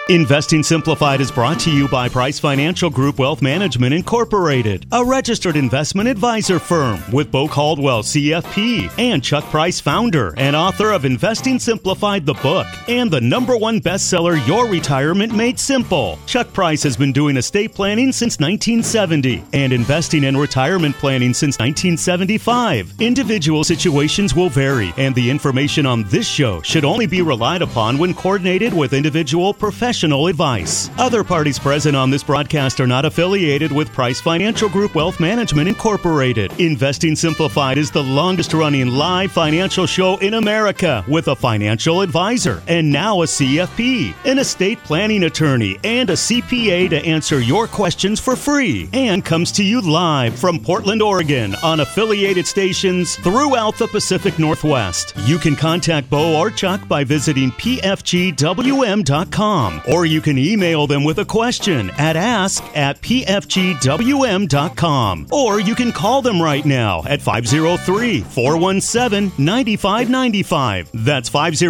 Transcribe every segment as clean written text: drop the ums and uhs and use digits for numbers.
Investing Simplified is brought to you by Price Financial Group Wealth Management Incorporated, a registered investment advisor firm with Bo Caldwell, CFP, and Chuck Price, founder and author of Investing Simplified, the book, and the #1 bestseller, Your Retirement Made Simple. Chuck Price has been doing estate planning since 1970 and investing and retirement planning since 1975. Individual situations will vary, and the information on this show should only be relied upon when coordinated with individual professional advice. Other parties present on this broadcast are not affiliated with Price Financial Group Wealth Management Incorporated. Investing Simplified is the longest-running live financial show in America with a financial advisor and now a CFP, an estate planning attorney, and a CPA to answer your questions for free, and comes to you live from Portland, Oregon on affiliated stations throughout the Pacific Northwest. You can contact Bo or Chuck by visiting pfgwm.com. Or you can email them with a question at ask@pfgwm.com. Or you can call them right now at 503-417-9595. That's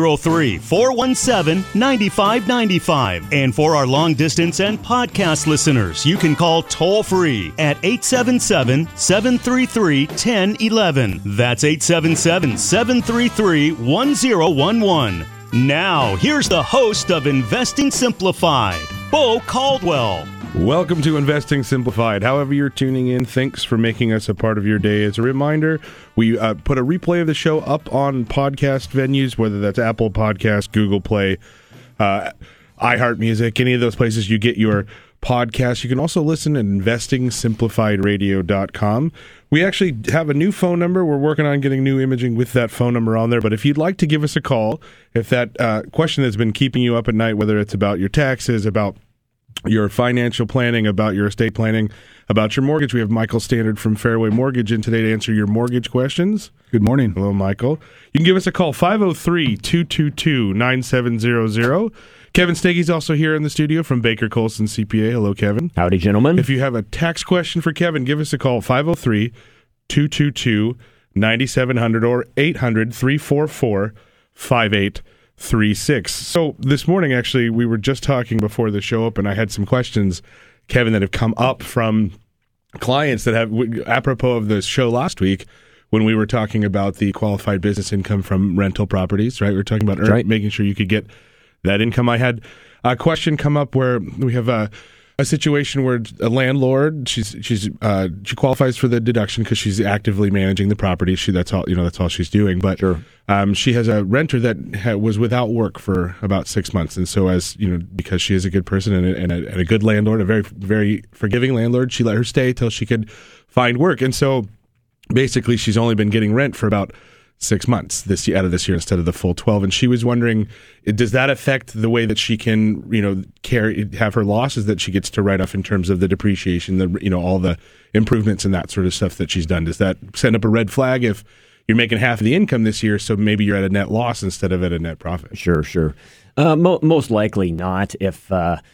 503-417-9595. And for our long distance and podcast listeners, you can call toll free at 877-733-1011. That's 877-733-1011. Now, here's the host of Investing Simplified, Bo Caldwell. Welcome to Investing Simplified. However you're tuning in, thanks for making us a part of your day. As a reminder, we put a replay of the show up on podcast venues, whether that's Apple Podcast, Google Play, iHeartMusic, any of those places you get your podcast. You can also listen at investingsimplifiedradio.com. We actually have a new phone number. We're working on getting new imaging with that phone number on there. But if you'd like to give us a call, if that question has been keeping you up at night, whether it's about your taxes, about your financial planning, about your estate planning, about your mortgage, we have Michael Standard from Fairway Mortgage in today to answer your mortgage questions. Good morning. Hello, Michael. You can give us a call, 503-222-9700. Kevin Steggy's also here in the studio from Baker Colson CPA. Hello, Kevin. Howdy, gentlemen. If you have a tax question for Kevin, give us a call, 503-222-9700 or 800-344-5836. So this morning, actually, we were just talking before the show opened. I had some questions, Kevin, that have come up from clients that have, apropos of the show last week, when we were talking about the qualified business income from rental properties, right? We were talking about making sure you could get that income. I had a question come up where we have a situation where a landlord, she qualifies for the deduction because she's actively managing the property. That's all she's doing. But she has a renter that was without work for about 6 months, and so because she is a good person and a good landlord, a very, very forgiving landlord, she let her stay till she could find work. And so basically, she's only been getting rent for about 6 months out of this year instead of the full 12. And she was wondering, does that affect the way that she can, have her losses that she gets to write off in terms of the depreciation, all the improvements and that sort of stuff that she's done? Does that send up a red flag if you're making half of the income this year, so maybe you're at a net loss instead of at a net profit? Sure. Most likely not. If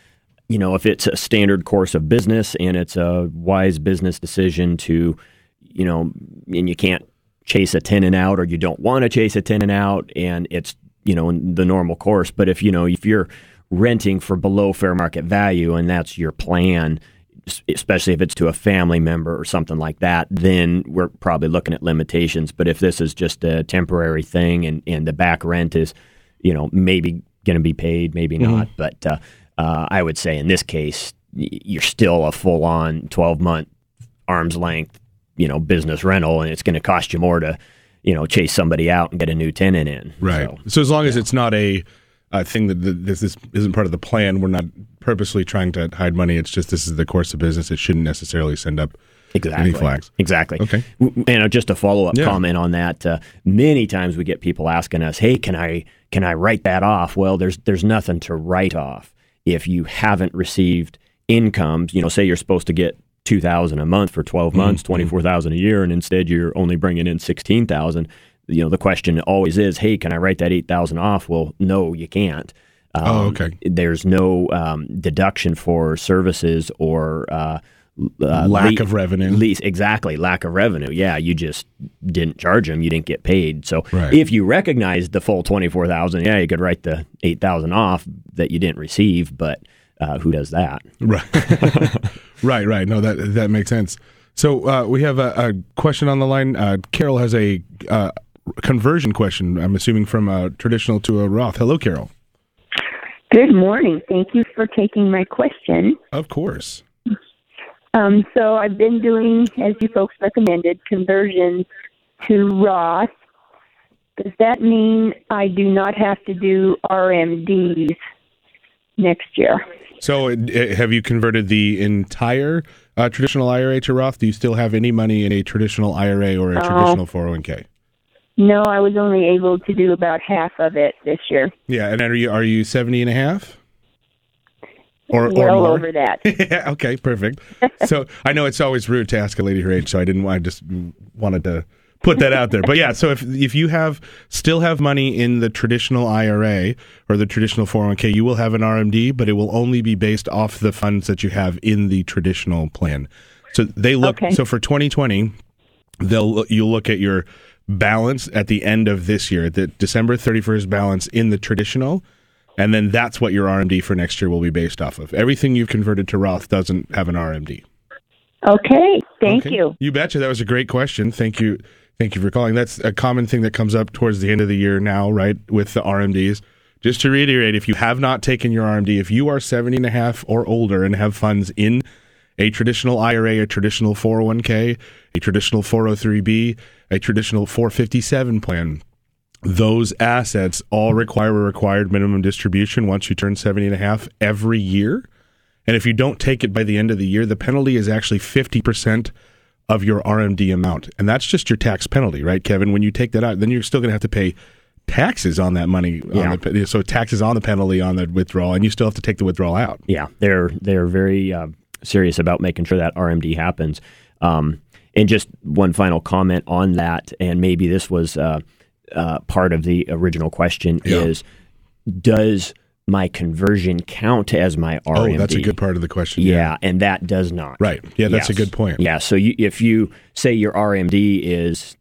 it's a standard course of business and it's a wise business decision to, and you can't chase a tenant out, or you don't want to chase a tenant out, and it's in the normal course. But if you're renting for below fair market value and that's your plan, especially if it's to a family member or something like that, then we're probably looking at limitations. But if this is just a temporary thing and the back rent is maybe going to be paid, maybe not, but I would say in this case you're still a full on 12-month arm's length business rental, and it's going to cost you more to, chase somebody out and get a new tenant in. Right. So as long as it's not a thing that this isn't part of the plan, we're not purposely trying to hide money. It's just this is the course of business. It shouldn't necessarily send up any flags. Exactly. Okay. And just a follow-up comment on that, many times we get people asking us, hey, can I write that off? Well, there's nothing to write off. If you haven't received incomes, say you're supposed to get $2,000 a month for 12 months, $24,000 a year, and instead you're only bringing in $16,000. The question always is, hey, can I write that $8,000 off? Well, no, you can't. Okay. There's no deduction for services or lack of revenue. Exactly, lack of revenue. Yeah, you just didn't charge them. You didn't get paid. So Right. if you recognized the full $24,000, yeah, you could write the $8,000 off that you didn't receive. But who does that? Right. right. No, that makes sense. So we have a question on the line. Carol has a conversion question, I'm assuming from a traditional to a Roth. Hello, Carol. Good morning. Thank you for taking my question. Of course. So I've been doing, as you folks recommended, conversions to Roth. Does that mean I do not have to do RMDs next year? So have you converted the entire traditional IRA to Roth? Do you still have any money in a traditional IRA or a traditional 401k? No, I was only able to do about half of it this year. Yeah, and are you 70 and a half? Or well more? Over that. Yeah, okay, perfect. So I know it's always rude to ask a lady her age, so I just wanted to put that out there. But yeah, so if you still have money in the traditional IRA or the traditional 401k, you will have an RMD, but it will only be based off the funds that you have in the traditional plan. So they look. Okay. So for 2020, you'll look at your balance at the end of this year, the December 31st balance in the traditional. And then that's what your RMD for next year will be based off of. Everything you've converted to Roth doesn't have an RMD. Okay. Thank you. You betcha. That was a great question. Thank you for calling. That's a common thing that comes up towards the end of the year now, right, with the RMDs. Just to reiterate, if you have not taken your RMD, if you are 70 and a half or older and have funds in a traditional IRA, a traditional 401k, a traditional 403b, a traditional 457 plan, those assets all require a required minimum distribution once you turn 70 and a half every year. And if you don't take it by the end of the year, the penalty is actually 50% of your RMD amount. And that's just your tax penalty, right, Kevin? When you take that out, then you're still going to have to pay taxes on that money. Yeah. So taxes on the penalty on the withdrawal, and you still have to take the withdrawal out. Yeah, they're very serious about making sure that RMD happens. And just one final comment on that, and maybe this was part of the original question, is does my conversion count as my RMD? Oh, that's a good part of the question. Yeah, and that does not. Right. Yeah, that's a good point. Yeah, so if you say your RMD is,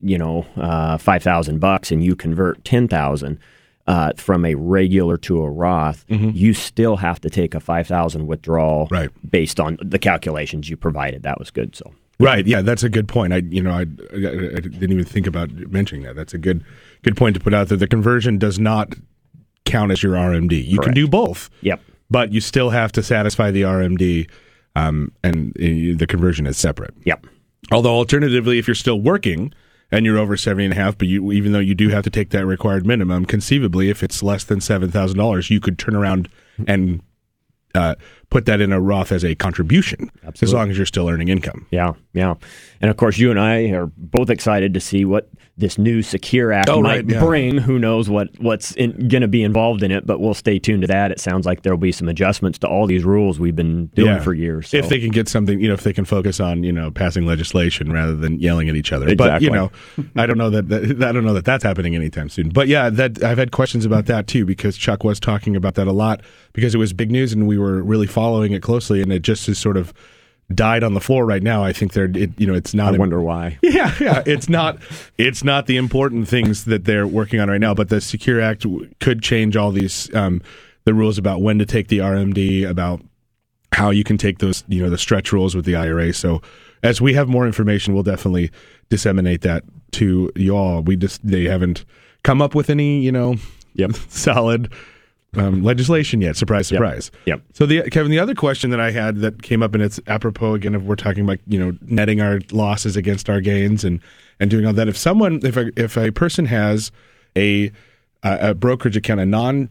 $5,000 and you convert $10,000 from a regular to a Roth, you still have to take a $5,000 withdrawal based on the calculations you provided. That was good. So. Right. Yeah, that's a good point. I didn't even think about mentioning that. That's a good point to put out there. The conversion does not count as your RMD. You can do both. Yep. But you still have to satisfy the RMD, and the conversion is separate. Yep. Although alternatively, if you're still working and you're over 70 and a half, but even though you do have to take that required minimum, conceivably, if it's less than $7,000, you could turn around and put that in a Roth as a contribution. Absolutely. As long as you're still earning income. Yeah, yeah. And of course, you and I are both excited to see what this new Secure Act might bring. Who knows what's going to be involved in it, but we'll stay tuned to that. It sounds like there'll be some adjustments to all these rules we've been doing for years. So. If they can get something, if they can focus on, passing legislation rather than yelling at each other. Exactly. But, I don't know that that's happening anytime soon. But yeah, I've had questions about that too, because Chuck was talking about that a lot because it was big news and we were really following it closely, and it just is sort of died on the floor right now. I think it's not. I wonder why. Yeah, it's not the important things that they're working on right now. But the Secure Act could change all these the rules about when to take the RMD, about how you can take those the stretch rules with the IRA. So as we have more information, we'll definitely disseminate that to y'all. They haven't come up with any solid legislation yet. Surprise, surprise. Yep. So Kevin, the other question that I had that came up, and it's apropos again if we're talking about netting our losses against our gains and doing all that. If a person has a brokerage account, a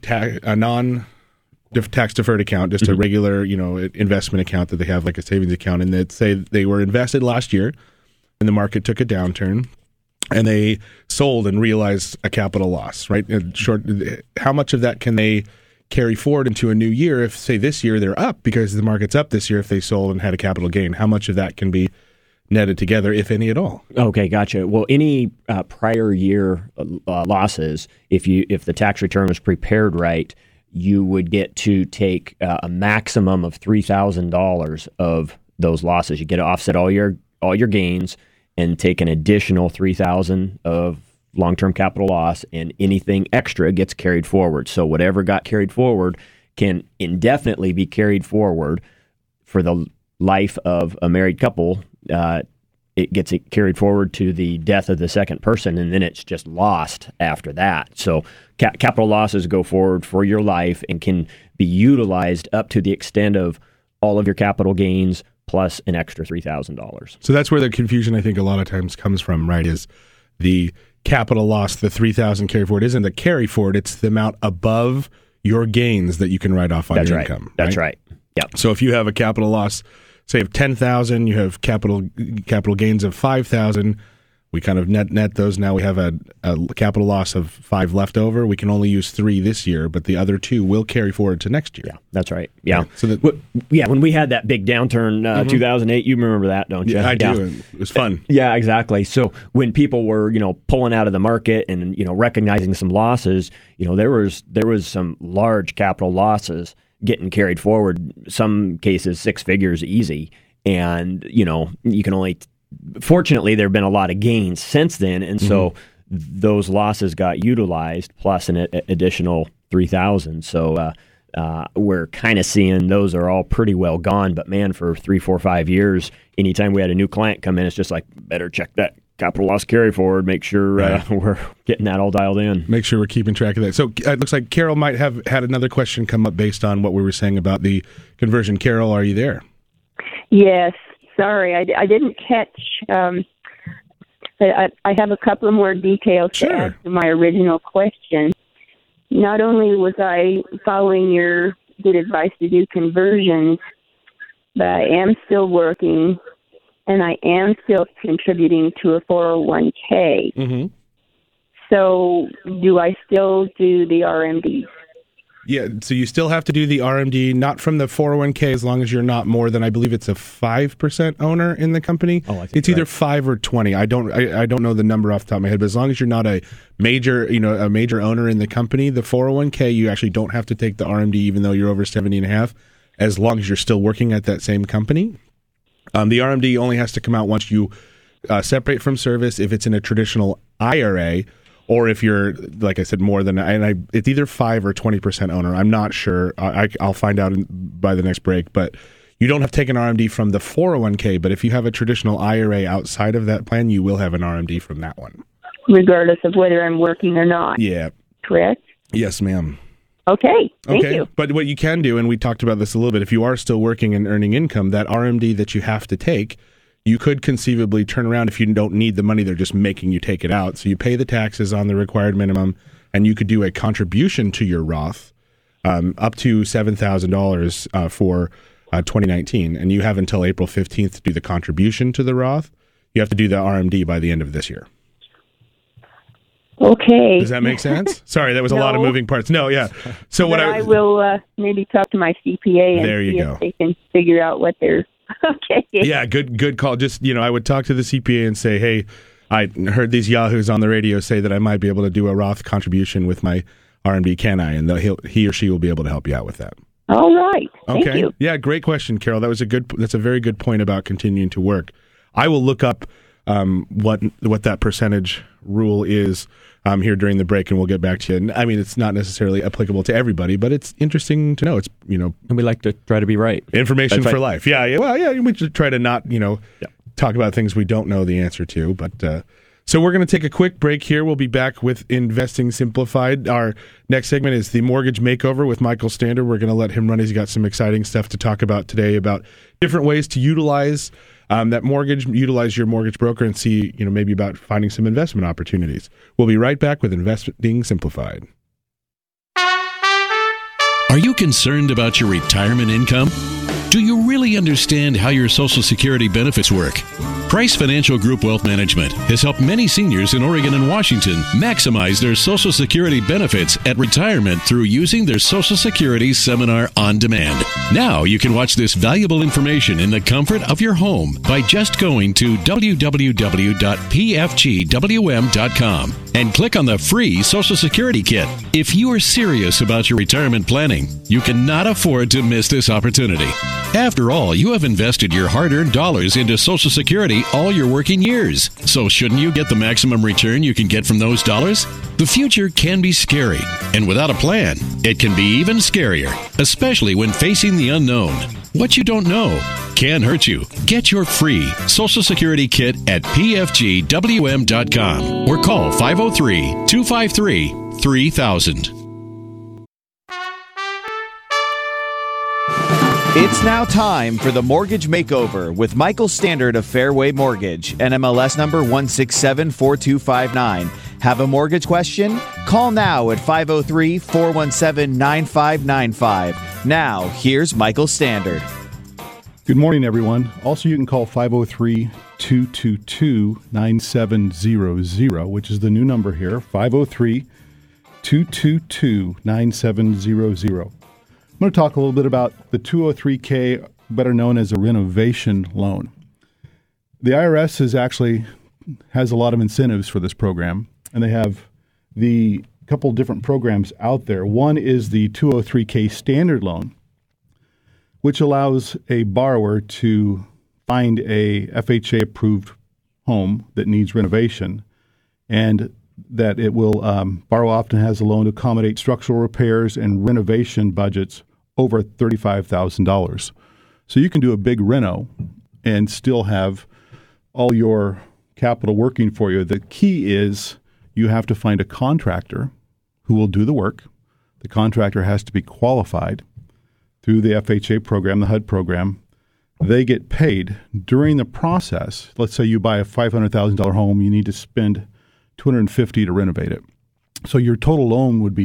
non-tax deferred account, just a regular investment account that they have like a savings account, and that say they were invested last year and the market took a downturn, and they sold and realized a capital loss, right? How much of that can they carry forward into a new year? If, say, this year they're up because the market's up this year, if they sold and had a capital gain, how much of that can be netted together, if any at all? Okay, gotcha. Well, any prior year losses, if the tax return was prepared right, you would get to take a maximum of $3,000 of those losses. You get to offset all your gains and take an additional $3,000 of long-term capital loss, and anything extra gets carried forward. So whatever got carried forward can indefinitely be carried forward for the life of a married couple. It gets carried forward to the death of the second person, and then it's just lost after that. So capital losses go forward for your life and can be utilized up to the extent of all of your capital gains plus an extra $3,000. So that's where the confusion, I think, a lot of times comes from, right, is the capital loss, the $3,000 carry forward, isn't the carry forward, it's the amount above your gains that you can write off on your income. That's right. Yeah. So if you have a capital loss, say of $10,000, you have capital gains of $5,000. We kind of net those. Now we have a capital loss of $5 left over. We can only use $3 this year, but the other $2 will carry forward to next year. Yeah, that's right. Yeah. So when we had that big downturn, 2008, you remember that, don't you? Yeah, I do. It was fun. Yeah, exactly. So when people were, pulling out of the market and, recognizing some losses, there was some large capital losses getting carried forward. Some cases 6 figures easy, and you can only. Fortunately, there have been a lot of gains since then, and so those losses got utilized plus an additional $3,000. So we're kind of seeing those are all pretty well gone. But man, for 3, 4, 5 years, anytime we had a new client come in, it's just like, better check that capital loss carry forward, make sure we're getting that all dialed in. Make sure we're keeping track of that. So it looks like Carol might have had another question come up based on what we were saying about the conversion. Carol, are you there? Yes. Sorry, I didn't catch. I have a couple of more details to add to my original question. Not only was I following your good advice to do conversions, but I am still working, and I am still contributing to a 401k. Mm-hmm. So do I still do the RMDs? Yeah, so you still have to do the RMD, not from the 401k, as long as you're not more than, I believe it's a 5% owner in the company. Oh, I think it's either 5 or 20. I don't know the number off the top of my head, but as long as you're not a major owner in the company, the 401k, you actually don't have to take the RMD, even though you're over 70.5, as long as you're still working at that same company. The RMD only has to come out once you separate from service, if it's in a traditional IRA, or if you're, like I said, more than, it's either 5 or 20% owner. I'm not sure. I'll find out by the next break. But you don't have to take an RMD from the 401k. But if you have a traditional IRA outside of that plan, you will have an RMD from that one, regardless of whether I'm working or not. Yeah. Correct? Yes, ma'am. Okay. Thank you. But what you can do, and we talked about this a little bit, if you are still working and earning income, that RMD that you have to take, you could conceivably turn around if you don't need the money, they're just making you take it out. So you pay the taxes on the required minimum, and you could do a contribution to your Roth up to $7,000 for 2019. And you have until April 15th to do the contribution to the Roth. You have to do the RMD by the end of this year. Okay. Does that make sense? Sorry, that was a lot of moving parts. No, yeah. So what I will maybe talk to my CPA and there you see go. if they can figure out what they're... Okay. Yeah, good call. Just, I would talk to the CPA and say, hey, I heard these yahoos on the radio say that I might be able to do a Roth contribution with my RMD, can I? And he or she will be able to help you out with that. All right. Thank you. Yeah, great question, Carol. That's a very good point about continuing to work. I will look up what that percentage rule is here during the break, and we'll get back to you. And I mean, it's not necessarily applicable to everybody, but it's interesting to know. It's and we like to try to be right. Information for life. Yeah. Well, yeah. We should try to not talk about things we don't know the answer to. But so we're going to take a quick break here. We'll be back with Investing Simplified. Our next segment is the Mortgage Makeover with Michael Stander. We're going to let him run. He's got some exciting stuff to talk about today about different ways to utilize that mortgage, utilize your mortgage broker, and see, maybe about finding some investment opportunities. We'll be right back with Investing Simplified. Are you concerned about your retirement income? Do you really understand how your Social Security benefits work? Price Financial Group Wealth Management has helped many seniors in Oregon and Washington maximize their Social Security benefits at retirement through using their Social Security Seminar on demand. Now you can watch this valuable information in the comfort of your home by just going to www.pfgwm.com and click on the free Social Security Kit. If you are serious about your retirement planning, you cannot afford to miss this opportunity. After all, you have invested your hard-earned dollars into Social Security all your working years. So shouldn't you get the maximum return you can get from those dollars? The future can be scary, and without a plan, it can be even scarier, especially when facing the unknown. What you don't know can hurt you. Get your free Social Security kit at pfgwm.com or call 503-253-3000. It's now time for the Mortgage Makeover with Michael Standard of Fairway Mortgage, NMLS number 1674259. Have a mortgage question? Call now at 503-417-9595. Now, here's Michael Standard. Good morning, everyone. Also, you can call 503-222-9700, which is the new number here, 503-222-9700. I'm going to talk a little bit about the 203K, better known as a renovation loan. The IRS has a lot of incentives for this program, and they have the couple different programs out there. One is the 203K standard loan, which allows a borrower to find a FHA-approved home that needs renovation, and that it will borrow often has a loan to accommodate structural repairs and renovation budgets over $35,000. So you can do a big reno and still have all your capital working for you. The key is you have to find a contractor who will do the work. The contractor has to be qualified through the FHA program, the HUD program. They get paid during the process. Let's say you buy a $500,000 home, you need to spend $250,000 to renovate it. So your total loan would be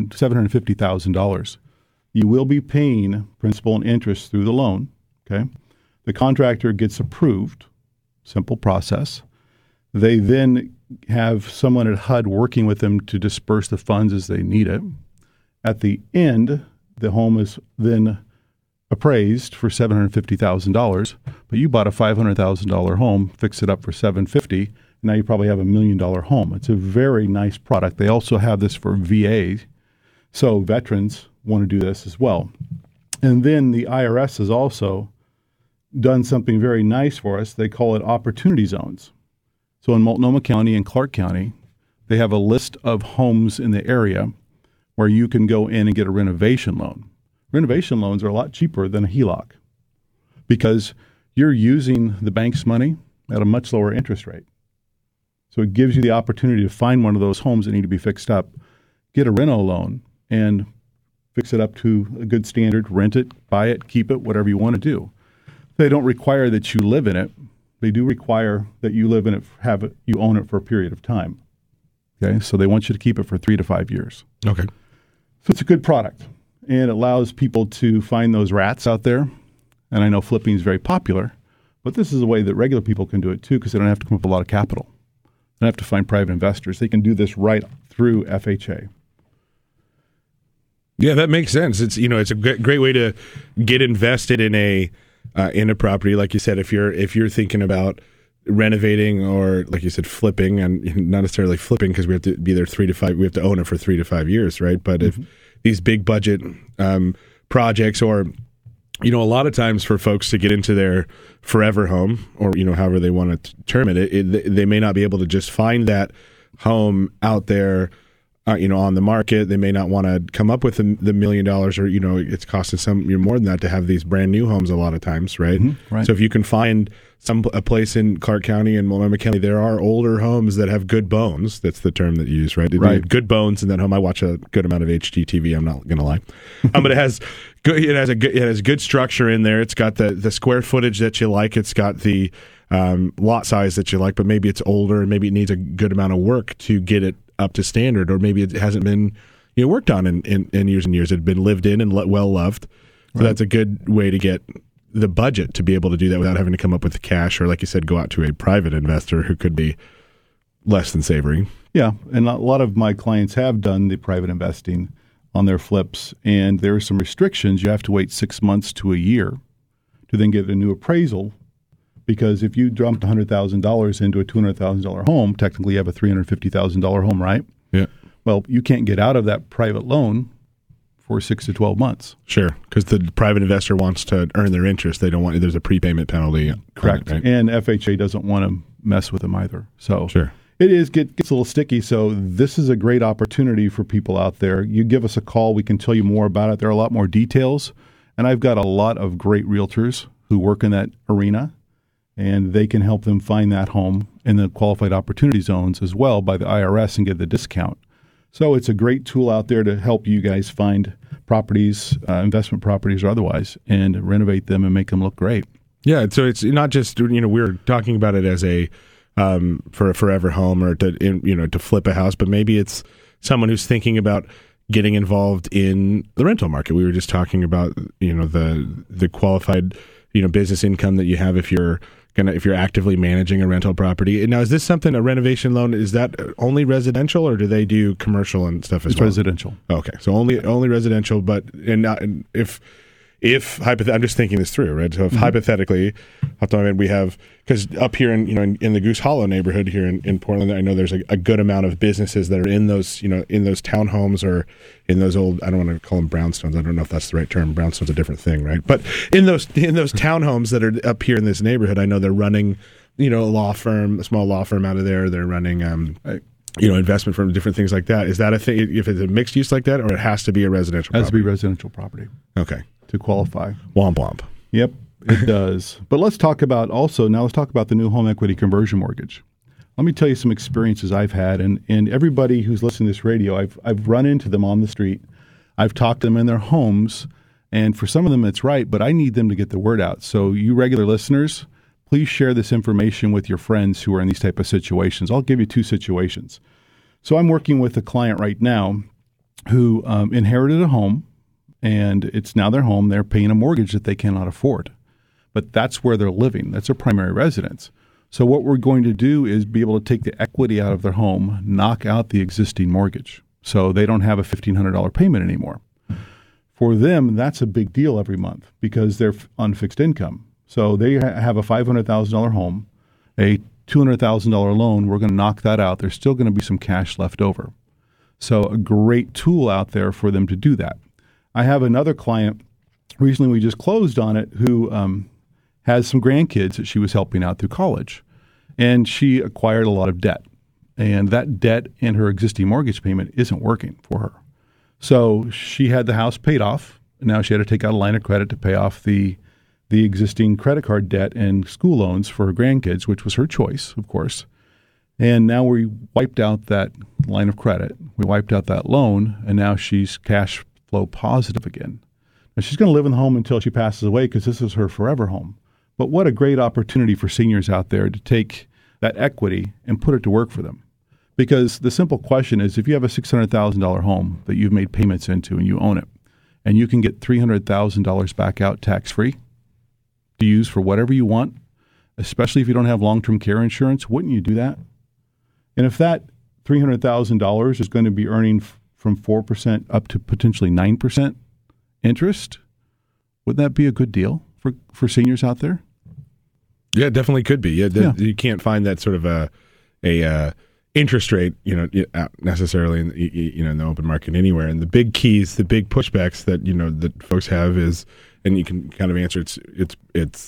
$750,000. You will be paying principal and interest through the loan. Okay, the contractor gets approved. Simple process. They then have someone at HUD working with them to disperse the funds as they need it. At the end, the home is then appraised for $750,000, but you bought a $500,000 home, fixed it up for $750,000. Now you probably have $1 million home. It's a very nice product. They also have this for VA, so veterans want to do this as well. And then the IRS has also done something very nice for us. They call it opportunity zones. So in Multnomah County and Clark County, they have a list of homes in the area where you can go in and get a renovation loan. Renovation loans are a lot cheaper than a HELOC because you're using the bank's money at a much lower interest rate. So it gives you the opportunity to find one of those homes that need to be fixed up, get a reno loan, and fix it up to a good standard, rent it, buy it, keep it, whatever you want to do. They don't require that you live in it. They do require that you live in it, you own it for a period of time. Okay, so they want you to keep it for 3 to 5 years. Okay. So it's a good product, and it allows people to find those rats out there. And I know flipping is very popular, but this is a way that regular people can do it too because they don't have to come up with a lot of capital. They don't have to find private investors. They can do this right through FHA. Yeah, that makes sense. It's it's a great way to get invested in a property. Like you said, if you're thinking about renovating or, like you said, flipping, and not necessarily flipping because we have to be there 3 to 5. We have to own it for 3 to 5 years, right? But if these big budget projects, or a lot of times for folks to get into their forever home, or however they want to term it, they may not be able to just find that home out there. On the market. They may not want to come up with the $1 million, or it's costing more than that to have these brand new homes a lot of times, right? Mm-hmm, right. So if you can find a place in Clark County and Multnomah County, there are older homes that have good bones. That's the term that you use, right? Right. Good bones in that home. I watch a good amount of HGTV. I'm not going to lie, but it has good structure in there. It's got the square footage that you like. It's got the lot size that you like, but maybe it's older and maybe it needs a good amount of work to get it up to standard, or maybe it hasn't been worked on in years and years. It had been lived in and well loved. So That's a good way to get the budget to be able to do that without having to come up with the cash, or, like you said, go out to a private investor who could be less than savory. Yeah, and a lot of my clients have done the private investing on their flips, and there are some restrictions. You have to wait 6 months to a year to then get a new appraisal, because if you dumped $100,000 into a $200,000 home, technically you have a $350,000 home, right? Yeah. Well, you can't get out of that private loan for 6 to 12 months. Sure, because the private investor wants to earn their interest. They don't want there's a prepayment penalty. Correct, right? And FHA doesn't want to mess with them either. So Sure. it gets a little sticky. So this is a great opportunity for people out there. You give us a call, we can tell you more about it. There are a lot more details, and I've got a lot of great realtors who work in that arena, and they can help them find that home in the qualified opportunity zones as well by the IRS and get the discount. So it's a great tool out there to help you guys find properties, investment properties or otherwise, and renovate them and make them look great. Yeah, so it's not just, we're talking about it as a for a forever home or to flip a house, but maybe it's someone who's thinking about getting involved in the rental market. We were just talking about the qualified business income that you have if you're actively managing a rental property. Now, is this something, a renovation loan, is that only residential, or do they do commercial and stuff as well? It's residential. Okay, so only residential, but if I'm just thinking this through, right? So if hypothetically, we have, because up here in the Goose Hollow neighborhood here in Portland, I know there's a good amount of businesses that are in those townhomes or in those old, I don't want to call them brownstones. I don't know if that's the right term. Brownstone's a different thing, right? But in those townhomes that are up here in this neighborhood, I know they're running, a small law firm out of there. They're running, investment firm, different things like that. Is that a thing? If it's a mixed use like that, or it has to be a residential property? It has to be residential property. Okay. To qualify. Womp womp. Yep, it does. But let's talk about the new home equity conversion mortgage. Let me tell you some experiences I've had, and everybody who's listening to this radio, I've run into them on the street. I've talked to them in their homes, and for some of them it's right, but I need them to get the word out. So you regular listeners, please share this information with your friends who are in these type of situations. I'll give you 2 situations. So I'm working with a client right now who inherited a home, and it's now their home. They're paying a mortgage that they cannot afford. But that's where they're living. That's their primary residence. So what we're going to do is be able to take the equity out of their home, knock out the existing mortgage, so they don't have a $1,500 payment anymore. For them, that's a big deal every month because they're on fixed income. So they have a $500,000 home, a $200,000 loan. We're going to knock that out. There's still going to be some cash left over. So a great tool out there for them to do that. I have another client, recently we just closed on it, who has some grandkids that she was helping out through college. And she acquired a lot of debt. And that debt and her existing mortgage payment isn't working for her. So she had the house paid off. Now she had to take out a line of credit to pay off the existing credit card debt and school loans for her grandkids, which was her choice, of course. And now we wiped out that line of credit. We wiped out that loan, and now she's cash flow positive again. Now she's going to live in the home until she passes away because this is her forever home. But what a great opportunity for seniors out there to take that equity and put it to work for them. Because the simple question is, if you have a $600,000 home that you've made payments into and you own it, and you can get $300,000 back out tax-free to use for whatever you want, especially if you don't have long-term care insurance, wouldn't you do that? And if that $300,000 is going to be earning from 4% up to potentially 9% interest, would that be a good deal for seniors out there? Yeah, it definitely could be. Yeah. You can't find that sort of a interest rate, necessarily in the open market anywhere. And the big keys, the big pushbacks that that folks have is, and you can kind of answer it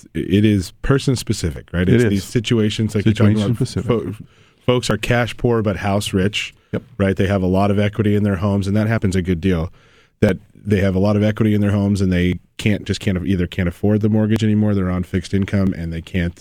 is person specific, right? It's these situations like you're talking about. Folks are cash poor but house rich, right? They have a lot of equity in their homes, and that happens a good deal. That they have a lot of equity in their homes, and they can't afford the mortgage anymore. They're on fixed income, and they can't,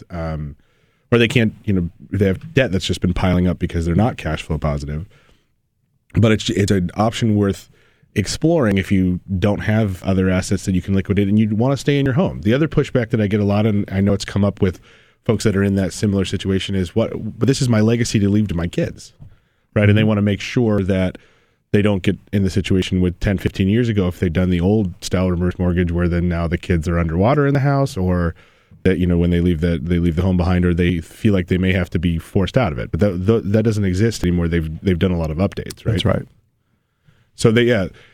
or they can't, they have debt that's just been piling up because they're not cash flow positive. But it's an option worth exploring if you don't have other assets that you can liquidate and you want to stay in your home. The other pushback that I get a lot, and I know it's come up with folks that are in that similar situation, is but this is my legacy to leave to my kids, right? And they want to make sure that they don't get in the situation with 10, 15 years ago if they'd done the old style reverse mortgage where then now the kids are underwater in the house, or that when they leave the home behind, or they feel like they may have to be forced out of it. But that doesn't exist anymore. They've done a lot of updates, right? That's right. So they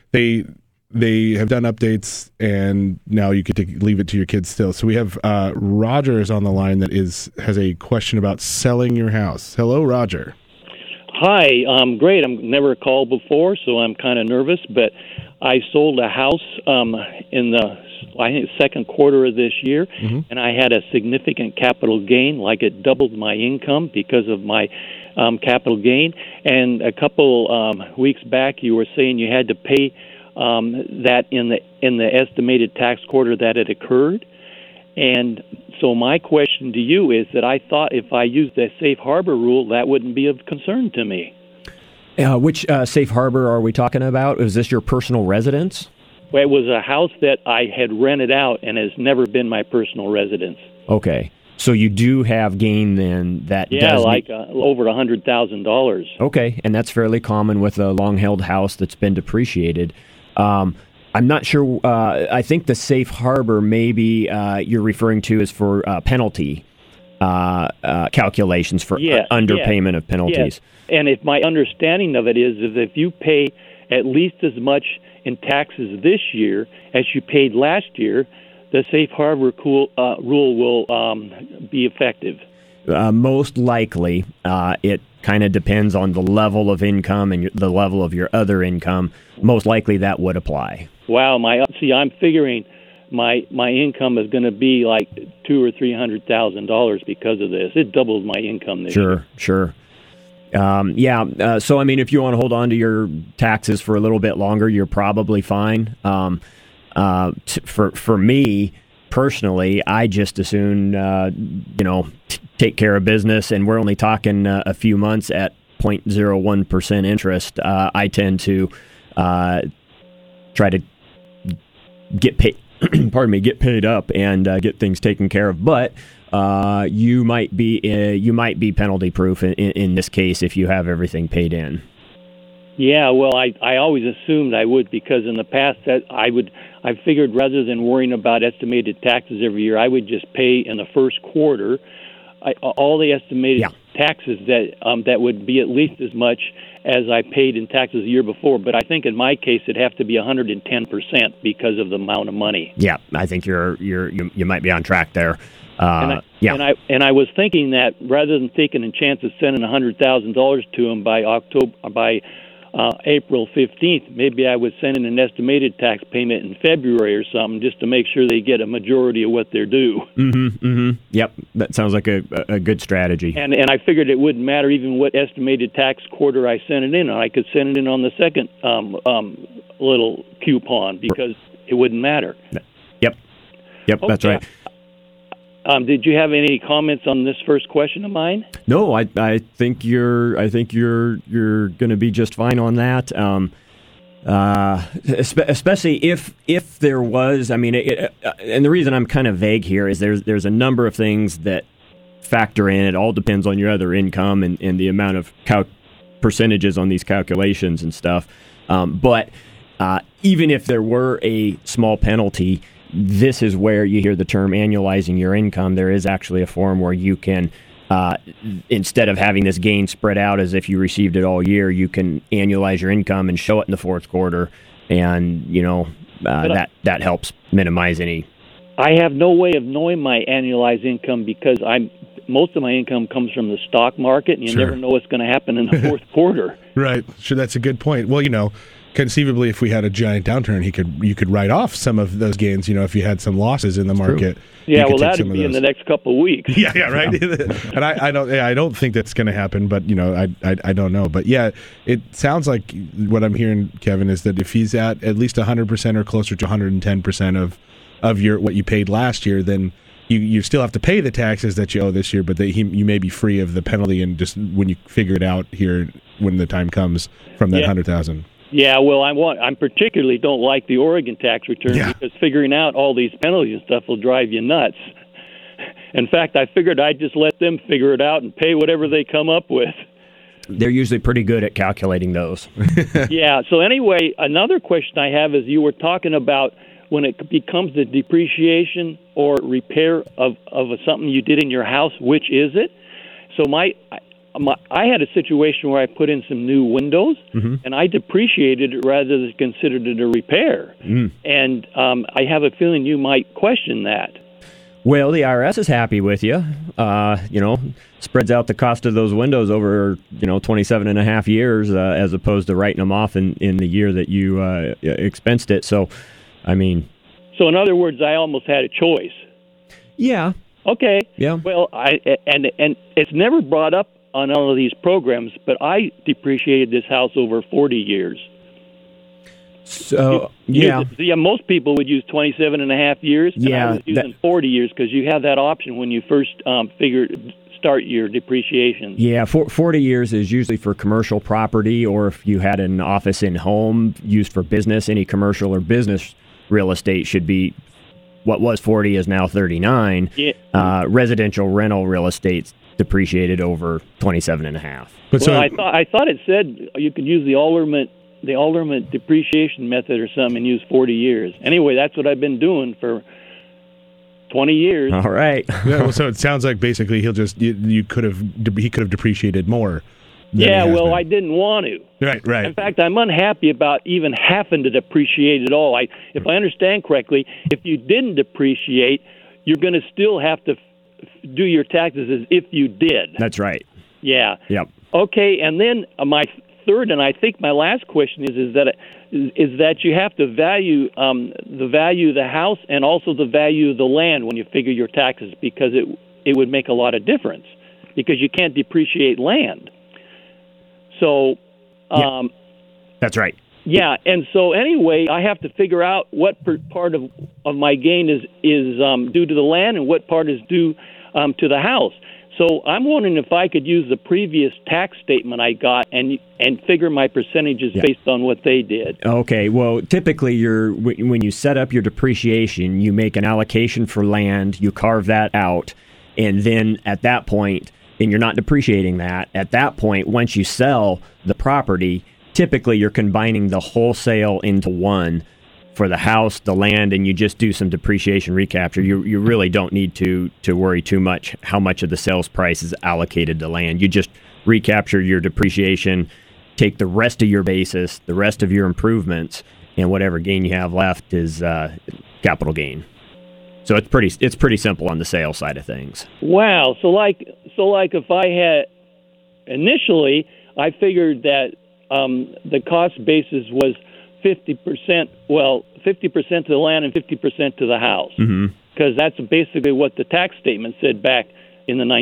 have done updates, and now you get to leave it to your kids still. So we have Roger is on the line that has a question about selling your house. Hello, Roger. Hi, great. I've never called before, so I'm kind of nervous, but I sold a house in the second quarter of this year, and I had a significant capital gain, like it doubled my income because of my capital gain. And a couple weeks back, you were saying you had to pay that in the estimated tax quarter that it occurred. And so my question to you is that I thought if I used the safe harbor rule, that wouldn't be of concern to me. Which safe harbor are we talking about? Is this your personal residence? Well, it was a house that I had rented out and has never been my personal residence. Okay. So you do have gain then that does... over $100,000. Okay, and that's fairly common with a long-held house that's been depreciated. I'm not sure. I think the safe harbor maybe you're referring to is for penalty calculations for underpayment of penalties. Yes. And if my understanding of it is if you pay at least as much in taxes this year as you paid last year, the safe harbor rule will be effective. Most likely, it kind of depends on the level of income and the level of your other income. Most likely, that would apply. Wow, I'm figuring my income is going to be like $200,000 or $300,000 because of this. It doubled my income this year. Sure. So, I mean, if you want to hold on to your taxes for a little bit longer, you're probably fine. For me personally, I just as soon take care of business, and we're only talking a few months at 0.01% interest. I tend to try to get paid. Get paid up and get things taken care of. But you might be penalty proof in this case if you have everything paid in. Yeah, well, I always assumed I would, because in the past that I figured rather than worrying about estimated taxes every year, I would just pay in the first quarter all the estimated taxes that would be at least as much as I paid in taxes the year before. But I think in my case it'd have to be 110% because of the amount of money. Yeah, I think you might be on track there. And I was thinking that rather than taking a chance of sending $100,000 to them by April 15th, maybe I would send in an estimated tax payment in February or something, just to make sure they get a majority of what they're due. Yep, that sounds like a good strategy. And I figured it wouldn't matter even what estimated tax quarter I sent it in on. I could send it in on the second little coupon because it wouldn't matter. Yep, okay. That's right. Did you have any comments on this first question of mine? No, I think you're going to be just fine on that. Especially if there was, I mean, and the reason I'm kind of vague here is there's a number of things that factor in. It all depends on your other income and the amount of percentages on these calculations and stuff. But even if there were a small penalty, this is where you hear the term annualizing your income. There is actually a form where you can, instead of having this gain spread out as if you received it all year, you can annualize your income and show it in the fourth quarter, and that helps minimize any. I have no way of knowing my annualized income because most of my income comes from the stock market, and you never know what's going to happen in the fourth quarter. Right. Sure, that's a good point. Well, conceivably, if we had a giant downturn, you could write off some of those gains. If you had some losses in the market. Yeah, well, that'd be in the next couple of weeks. Yeah, right. And I don't think that's going to happen, but I don't know. But yeah, it sounds like what I'm hearing, Kevin, is that if he's at least 100% or closer to 110% of what you paid last year, then you still have to pay the taxes that you owe this year, but you may be free of the penalty, and just when you figure it out here when the time comes from that $100,000. Yeah, well, I particularly don't like the Oregon tax return because figuring out all these penalties and stuff will drive you nuts. In fact, I figured I'd just let them figure it out and pay whatever they come up with. They're usually pretty good at calculating those. Yeah, so anyway, another question I have is you were talking about when it becomes the depreciation or repair of something you did in your house, which is it? So I had a situation where I put in some new windows, and I depreciated it rather than considered it a repair. And I have a feeling you might question that. Well, the IRS is happy with you. Spreads out the cost of those windows over 27 and a half years as opposed to writing them off in the year that you expensed it. So, I mean. So in other words, I almost had a choice. Yeah. Okay. Yeah. Well, and it's never brought up on all of these programs, but I depreciated this house over 40 years. So, yeah. Most people would use 27 and a half years, and yeah, I was using 40 years because you have that option when you first start your depreciation. Yeah, 40 years is usually for commercial property, or if you had an office in home used for business, any commercial or business real estate should be, what was 40 is now 39. Yeah. Residential rental real estate's depreciated over 27 and a half. But I thought it said you could use the Alderman depreciation method or something and use 40 years. Anyway, that's what I've been doing for 20 years. All right. Yeah, well, so it sounds like basically he could have depreciated more. Yeah, well, I didn't want to. Right. In fact, I'm unhappy about even having to depreciate at all. If I understand correctly, if you didn't depreciate, you're going to still have to do your taxes as if you did. That's right. Yeah. Yep. Okay, and then my third, and I think my last question is that you have to value the value of the house and also the value of the land when you figure your taxes, because it would make a lot of difference, because you can't depreciate land. So, that's right. Yeah, and so anyway, I have to figure out what part of my gain is due to the land and what part is due to the house. So I'm wondering if I could use the previous tax statement I got and figure my percentages based on what they did. Okay. Well, typically when you set up your depreciation, you make an allocation for land, you carve that out, and then at that point, and you're not depreciating that. At that point, once you sell the property, typically you're combining the wholesale into one for the house, the land, and you just do some depreciation recapture. You really don't need to worry too much how much of the sales price is allocated to land. You just recapture your depreciation, take the rest of your basis, the rest of your improvements, and whatever gain you have left is capital gain. So it's pretty simple on the sales side of things. Wow. So like if I had initially, I figured that the cost basis was 50%. Well, 50% to the land and 50% to the house, because that's basically what the tax statement said back in the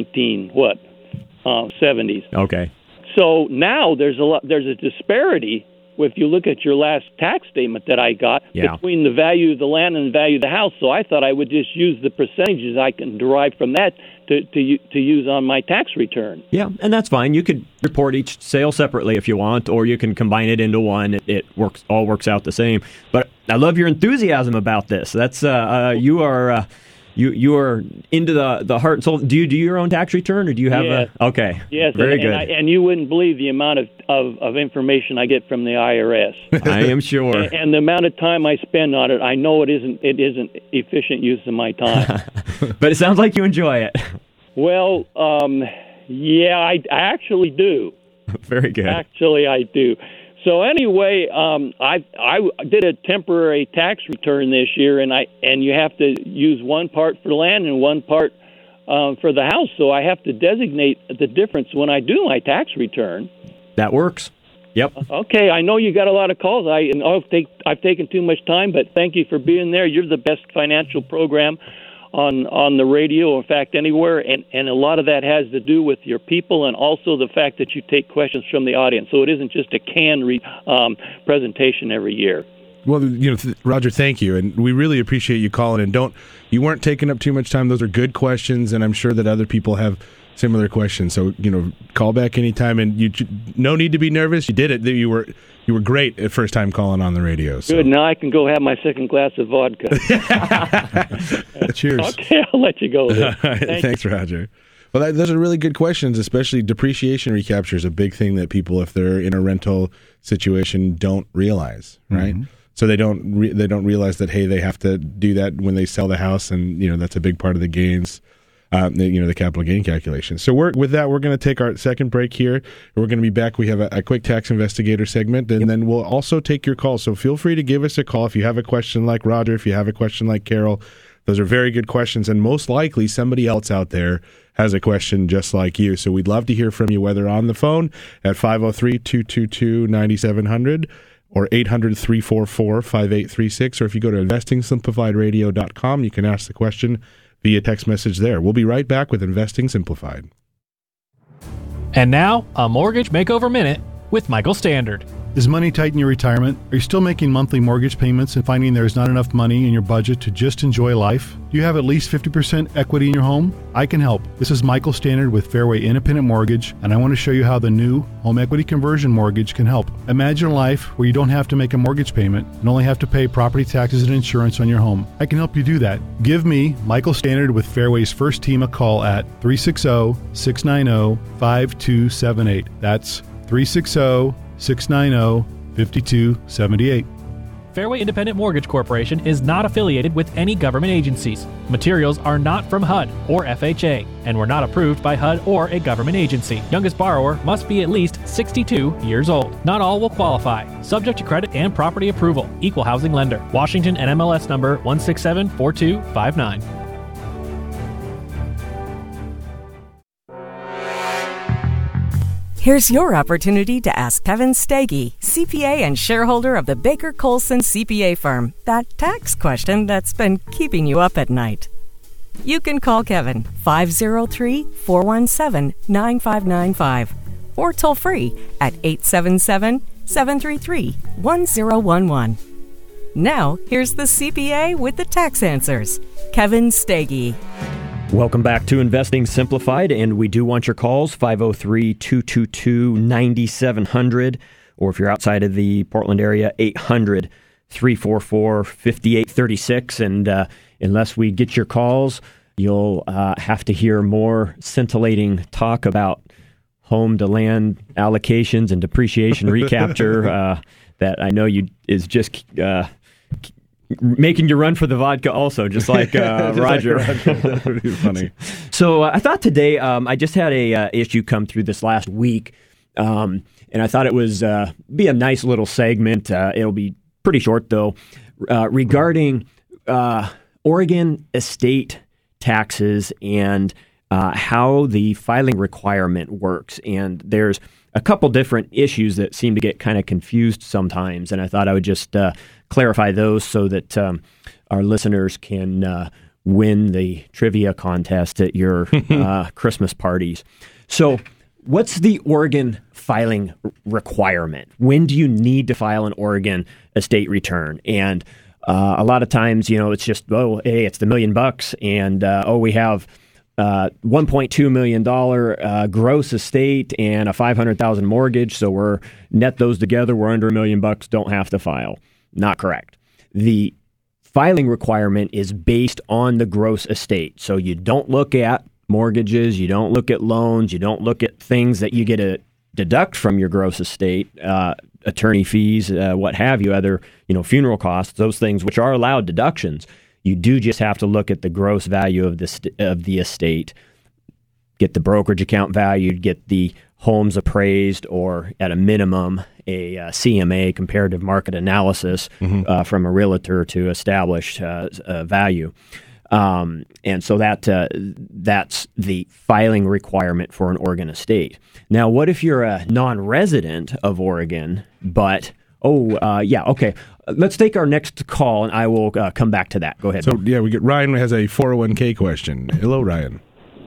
70s. Okay. So now there's a disparity. If you look at your last tax statement that I got, between the value of the land and the value of the house. So I thought I would just use the percentages I can derive from that to use on my tax return. Yeah, and that's fine. You could report each sale separately if you want, or you can combine it into one. It all works out the same. But I love your enthusiasm about this. That's you are into the heart and soul. Do you do your own tax return, or do you have Okay. Yes, very good. And you wouldn't believe the amount of information I get from the IRS. I am sure. And the amount of time I spend on it, I know it isn't efficient use of my time. But it sounds like you enjoy it. Well, I actually do. Very good. Actually, I do. So anyway, I did a temporary tax return this year, and you have to use one part for land and one part for the house. So I have to designate the difference when I do my tax return. That works. Yep. Okay, I know you got a lot of calls. I've taken too much time, but thank you for being there. You're the best financial program on the radio, in fact, anywhere, and a lot of that has to do with your people and also the fact that you take questions from the audience. So it isn't just a canned presentation every year. Well, Roger, thank you, and we really appreciate you calling. And you weren't taking up too much time. Those are good questions, and I'm sure that other people have similar questions. So call back anytime, and no need to be nervous. You did it. You were great at first time calling on the radio. So. Good. Now I can go have my second glass of vodka. Cheers. Okay, I'll let you go then. Thanks, Roger. Well, those are really good questions, especially depreciation recapture is a big thing that people, if they're in a rental situation, don't realize, right? Mm-hmm. So they don't realize that, hey, they have to do that when they sell the house, and that's a big part of the gains. The capital gain calculation. So with that, we're going to take our second break here. We're going to be back. We have a quick tax investigator segment, and then we'll also take your calls. So feel free to give us a call if you have a question like Roger, if you have a question like Carol. Those are very good questions, and most likely somebody else out there has a question just like you. So we'd love to hear from you, whether on the phone at 503-222-9700 or 800-344-5836, or if you go to investingsimplifiedradio.com, you can ask the question via text message there. We'll be right back with Investing Simplified. And now, a Mortgage Makeover Minute with Michael Standard. Is money tight in your retirement? Are you still making monthly mortgage payments and finding there's not enough money in your budget to just enjoy life? Do you have at least 50% equity in your home? I can help. This is Michael Standard with Fairway Independent Mortgage, and I want to show you how the new home equity conversion mortgage can help. Imagine a life where you don't have to make a mortgage payment and only have to pay property taxes and insurance on your home. I can help you do that. Give me, Michael Standard with Fairway's First Team, a call at 360-690-5278. That's 360-690-5278. Fairway Independent Mortgage Corporation is not affiliated with any government agencies. Materials are not from HUD or FHA and were not approved by HUD or a government agency. Youngest borrower must be at least 62 years old. Not all will qualify. Subject to credit and property approval. Equal housing lender. Washington NMLS number 1674259. Here's your opportunity to ask Kevin Steggy, CPA and shareholder of the Baker Colson CPA firm, that tax question that's been keeping you up at night. You can call Kevin 503-417-9595 or toll free at 877-733-1011. Now, here's the CPA with the tax answers, Kevin Steggy. Welcome back to Investing Simplified, and we do want your calls, 503-222-9700, or if you're outside of the Portland area, 800-344-5836, and unless we get your calls, you'll have to hear more scintillating talk about home-to-land allocations and depreciation recapture that I know is just... making you run for the vodka also, just like Roger. That would be funny. So I thought today, I just had a issue come through this last week, and I thought it was be a nice little segment. It'll be pretty short, though, regarding Oregon estate taxes and how the filing requirement works. And there's a couple different issues that seem to get kind of confused sometimes, and I thought I would just clarify those so that our listeners can win the trivia contest at your Christmas parties. So what's the Oregon filing requirement? When do you need to file an Oregon estate return? And a lot of times, it's just, hey, it's the $1 million and, we have $1.2 million gross estate and a $500,000 mortgage, so we're net those together, we're under $1 million, don't have to file. Not correct. The filing requirement is based on the gross estate. So you don't look at mortgages, you don't look at loans, you don't look at things that you get to deduct from your gross estate, attorney fees, what have you, other funeral costs, those things which are allowed deductions. You do just have to look at the gross value of the estate, get the brokerage account valued, get the homes appraised, or at a minimum, a CMA, comparative market analysis, from a realtor to establish value. And so that's the filing requirement for an Oregon estate. Now, what if you're a non-resident of Oregon, but, okay. Let's take our next call, and I will come back to that. Go ahead. So, we get Ryan has a 401k question. Hello, Ryan.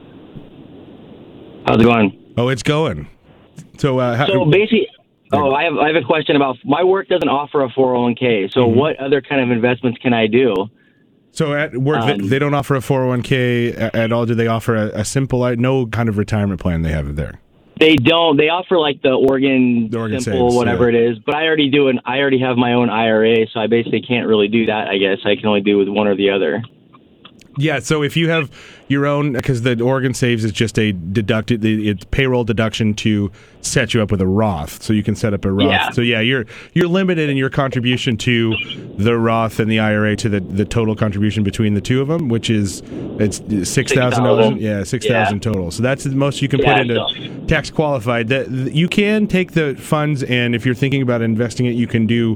How's it going? Oh, it's going. So basically, I have a question about my work doesn't offer a 401k. So what other kind of investments can I do? So at work, they don't offer a 401k at all. Do they offer a simple, no kind of retirement plan they have there? They don't. They offer like the Oregon Simple, Saves, whatever it is. But I already have my own IRA, so I basically can't really do that. I guess I can only do with one or the other. Yeah, so if you have your own, because the Oregon Saves is just it's payroll deduction to set you up with a Roth, so you can set up a Roth. Yeah. So you're limited in your contribution to the Roth and the IRA to the total contribution between the two of them, which is it's $6,000. Yeah, $6,000 total. So that's the most you can put into tax qualified. You can take the funds, and if you're thinking about investing it, you can do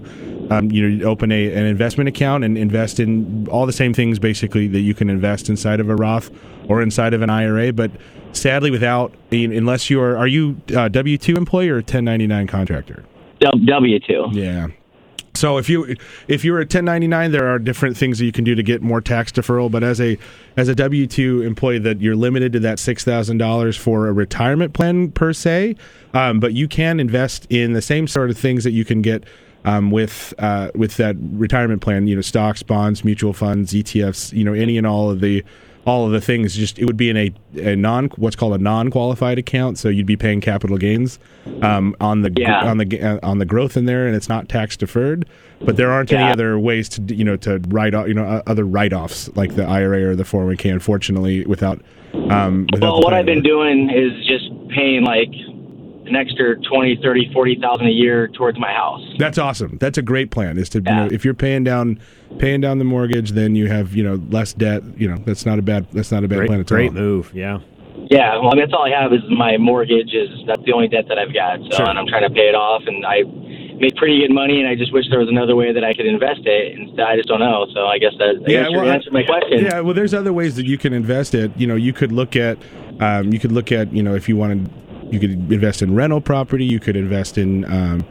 you open an investment account and invest in all the same things basically that you can invest inside of a Roth or inside of an IRA. But sadly, unless are you a W-2 employee or a 1099 contractor? W-2. Yeah. So if you're a 1099, there are different things that you can do to get more tax deferral. But as a W-2 employee, that you're limited to that $6,000 for a retirement plan per se. But you can invest in the same sort of things that you can get with that retirement plan. Stocks, bonds, mutual funds, ETFs. Any and all of the things. Just it would be in what's called a non-qualified account, so you'd be paying capital gains on the growth in there, and it's not tax deferred. But there aren't any other ways to write off other write-offs like the IRA or the 401k. Unfortunately, without what I've been doing is just paying like an extra $20,000, $30,000, $40,000 a year towards my house. That's awesome. That's a great plan. Is to if you're paying down the mortgage, then you have less debt. That's not a bad plan at all. Great move. Yeah. Yeah. Well, that's all I have is my mortgage. That's the only debt that I've got. So, and I'm trying to pay it off, and I make pretty good money, and I just wish there was another way that I could invest it. And I just don't know. So I guess that answered my question. Yeah. Well, there's other ways that you can invest it. You could look at if you wanted. You could invest in rental property. You could invest in,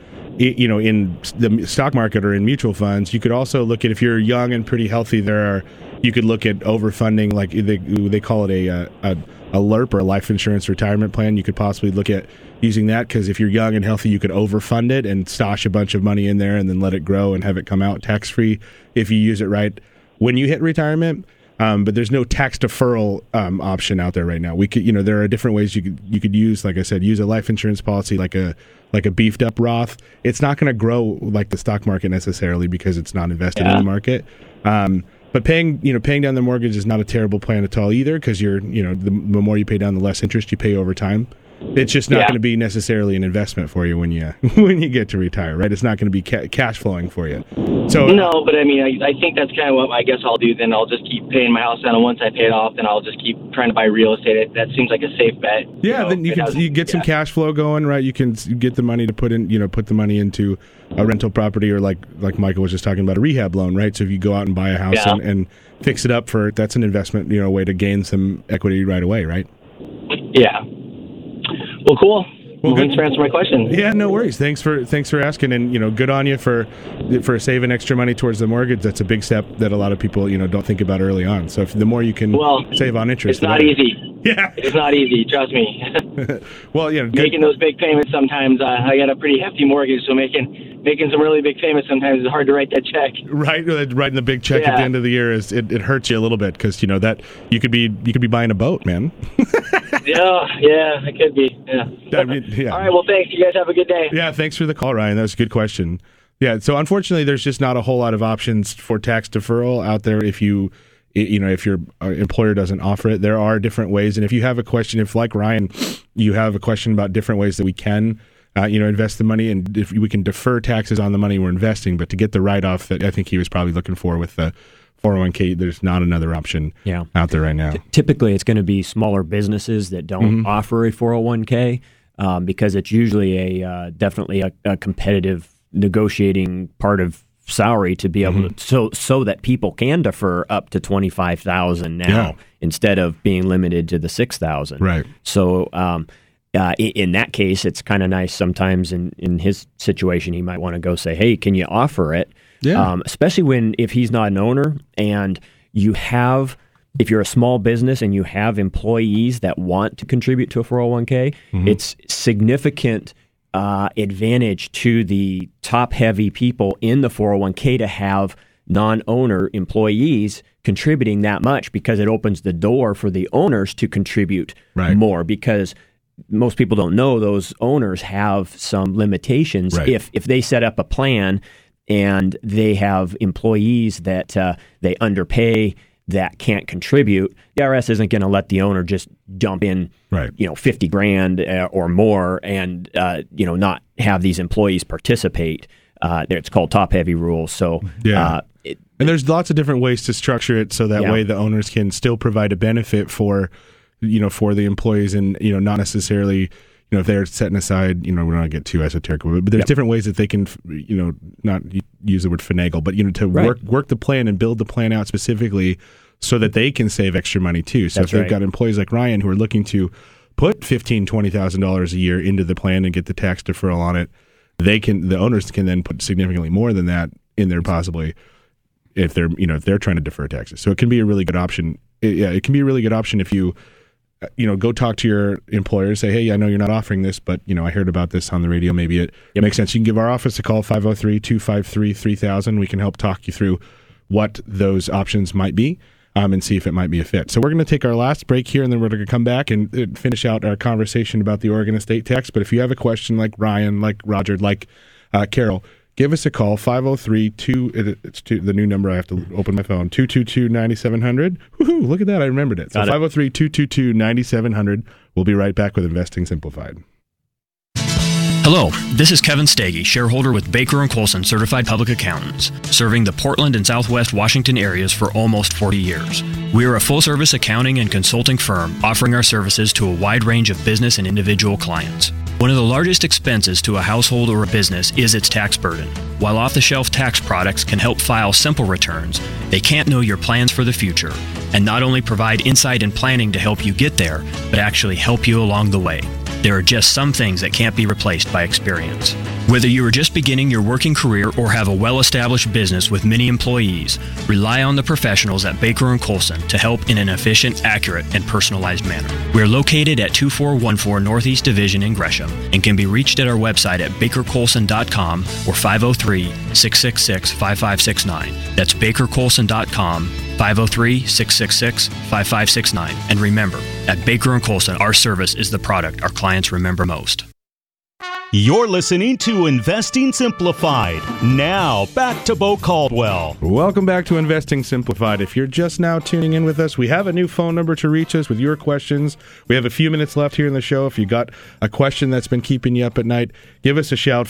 in the stock market or in mutual funds. You could also look at, if you're young and pretty healthy, you could look at overfunding, like they call it a LIRP, or a life insurance retirement plan. You could possibly look at using that, because if you're young and healthy, you could overfund it and stash a bunch of money in there and then let it grow and have it come out tax-free if you use it right when you hit retirement. But there's no tax deferral option out there right now. We could, there are different ways you could use, like I said, use a life insurance policy like a beefed up Roth. It's not going to grow like the stock market necessarily because it's not invested in the market. But paying down the mortgage is not a terrible plan at all either, because the more you pay down, the less interest you pay over time. It's just not going to be necessarily an investment for you when you get to retire, right? It's not going to be cash flowing for you. So no, but I mean, I think that's kind of what I guess I'll do. Then I'll just keep paying my house down, and once I pay it off, then I'll just keep trying to buy real estate. That seems like a safe bet. Yeah, then you get some cash flow going, right? You can get the money to put the money into a rental property, or like Michael was just talking about, a rehab loan, right? So if you go out and buy a house and fix it up that's an investment, a way to gain some equity right away, right? Yeah. Well, cool. Well, thanks for answering my question. Yeah, no worries. Thanks for asking, and good on you for saving extra money towards the mortgage. That's a big step that a lot of people don't think about early on. So the more you can save on interest, it's not easy. Yeah, it's not easy. Trust me. Well, making those big payments sometimes. I got a pretty hefty mortgage, so making some really big payments sometimes is hard to write that check. Right, writing the big check at the end of the year it hurts you a little bit, because that you could be buying a boat, man. Yeah, it could be. Yeah. I mean, yeah. All right. Well, thanks. You guys have a good day. Yeah, thanks for the call, Ryan. That was a good question. Yeah. So unfortunately, there's just not a whole lot of options for tax deferral out there if your employer doesn't offer it. There are different ways, and if you have a question, if like Ryan, you have a question about different ways that we can, invest the money, and if we can defer taxes on the money we're investing, but to get the write-off that I think he was probably looking for with the 401k, there's not another option out there right now. Typically, it's going to be smaller businesses that don't offer a 401k because it's usually definitely a competitive negotiating part of salary to be able to so that people can defer up to $25,000 now instead of being limited to the $6,000. Right. So in that case, it's kind of nice sometimes. In his situation, he might want to go say, "Hey, can you offer it?" Yeah. Especially if he's not an owner and if you're a small business and you have employees that want to contribute to a 401k, it's significant advantage to the top-heavy people in the 401k to have non-owner employees contributing that much, because it opens the door for the owners to contribute more, because most people don't know those owners have some limitations. If they set up a plan and they have employees that they underpay that can't contribute, the IRS isn't going to let the owner just dump in, $50,000 or more and not have these employees participate. It's called top-heavy rules. So and there's lots of different ways to structure it so that way the owners can still provide a benefit for the employees, and not necessarily if they're setting aside, we're not going to get too esoteric, but there's different ways that they can, not use the word finagle, but, to work the plan and build the plan out specifically so that they can save extra money too. So if they've got employees like Ryan who are looking to put $15,000-$20,000 a year into the plan and get the tax deferral on it, the owners can then put significantly more than that in there possibly if they're, if they're trying to defer taxes. So it can be a really good option. It can be a really good option if you, go talk to your employer and say, hey, I know you're not offering this, but, I heard about this on the radio. Maybe it makes sense. You can give our office a call, 503-253-3000. We can help talk you through what those options might be and see if it might be a fit. So we're going to take our last break here, and then we're going to come back and finish out our conversation about the Oregon estate tax. But if you have a question like Ryan, like Roger, like Carol, give us a call, 503-2, it's the new number, I have to open my phone, 222-9700. Woohoo, look at that, I remembered it. So 503-222-9700. We'll be right back with Investing Simplified. Hello, this is Kevin Stagey, shareholder with Baker & Colson Certified Public Accountants, serving the Portland and Southwest Washington areas for almost 40 years. We are a full-service accounting and consulting firm offering our services to a wide range of business and individual clients. One of the largest expenses to a household or a business is its tax burden. While off-the-shelf tax products can help file simple returns, they can't know your plans for the future and not only provide insight and planning to help you get there, but actually help you along the way. There are just some things that can't be replaced by experience. Whether you are just beginning your working career or have a well-established business with many employees, rely on the professionals at Baker & Colson to help in an efficient, accurate, and personalized manner. We are located at 2414 Northeast Division in Gresham and can be reached at our website at bakercolson.com or 503-666-5569. That's bakercolson.com, 503-666-5569. And remember, at Baker & Colson, our service is the product our clients remember most. You're listening to Investing Simplified. Now, back to Bo Caldwell. Welcome back to Investing Simplified. If you're just now tuning in with us, we have a new phone number to reach us with your questions. We have a few minutes left here in the show. If you got a question that's been keeping you up at night, give us a shout,